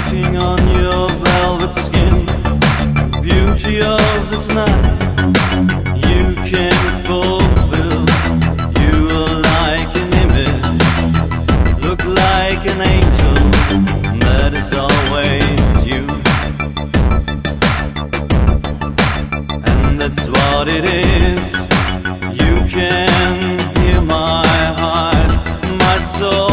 Looking on your velvet skin, beauty of this night, you can fulfill. You are like an image, look like an angel, that is always you. And that's what it is. You can hear my heart, my soul